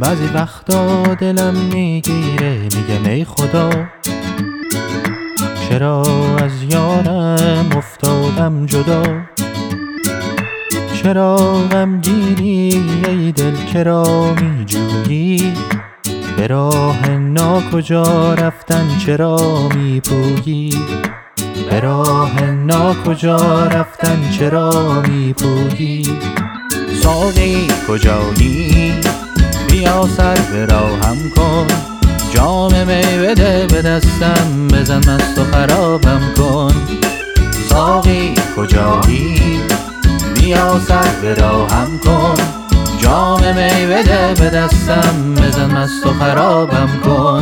بعضی وقتا دلم میگیره میگم ای خدا، چرا از یارم افتادم جدا؟ چرا غمگینی ای دل، چرا میجویی؟ به راه ناکجا رفتن چرا میپویی؟ به راه ناکجا رفتن چرا میپویی؟ ساقی کجایی؟ بیا سر به راهم کن، جام می بده به دستم، بزن مست و خرابم کن. ساقی کجایی؟ بیا سر به راهم کن، جام می بده به دستم، بزن مست و خرابم کن.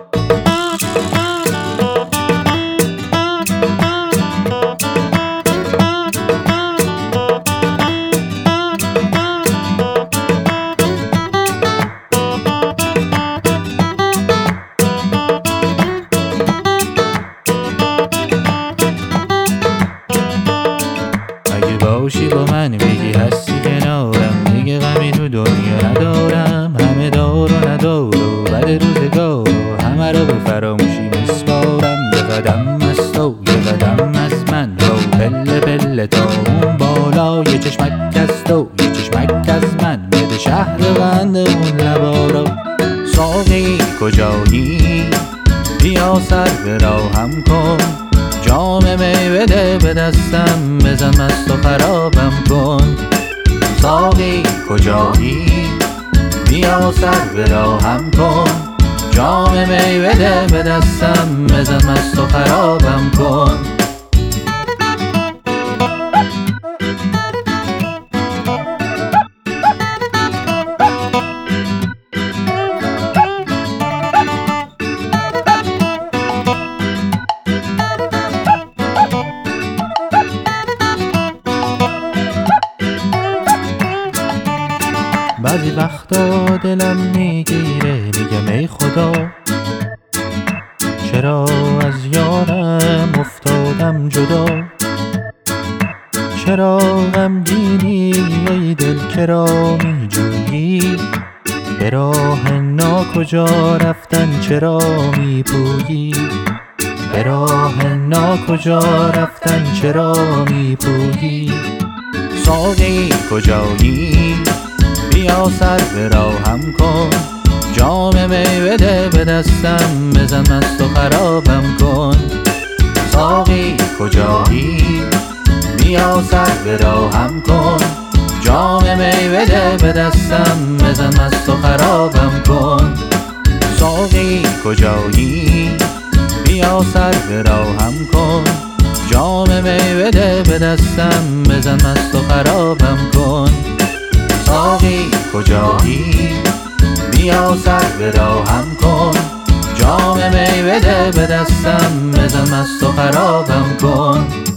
باشی با من بگی هستی کنارم، دیگه غمی تو دنیا ندارم، همه دار و ندار و بد روزگار و همه رو به فراموشی میسپارم. یه قدم از تو یه قدم از من رو، پله پله تا اون بالا، یه چشمک از تو یه چشمک از من، بده شهر بند اون لبا رو. ساقی کجایی؟ بیا سر به راهم کن، جام می بده به دستم، بزن مست و خرابم کن. ساقی کجایی؟ بیا سر به راهم کن، جام می بده به دستم، بزن مست و خرابم کن. بعضی وقتا دلم میگیره میگم ای خدا، چرا از یارم افتادم جدا؟ چرا غمگینی ای دل، چرا میجویی؟ به راه ناکجا رفتن چرا میپویی؟ به راه ناکجا رفتن چرا میپویی؟ ساقی کجایی؟ بیا سر به راهم کن، جام می بده به دستم، بزن مست و خرابم کن. ساقی کجایی؟ بیا سر به راهم کن، جام می بده به دستم، بزن مست و خرابم کن. ساقی کجایی؟ بیا سر به راهم کن، جام می بده به دستم، بزن مست و خرابم کن. ساقی کجایی؟ بیا سر به راهم کن، جام می بده به دستم، بزن مست و خرابم کن.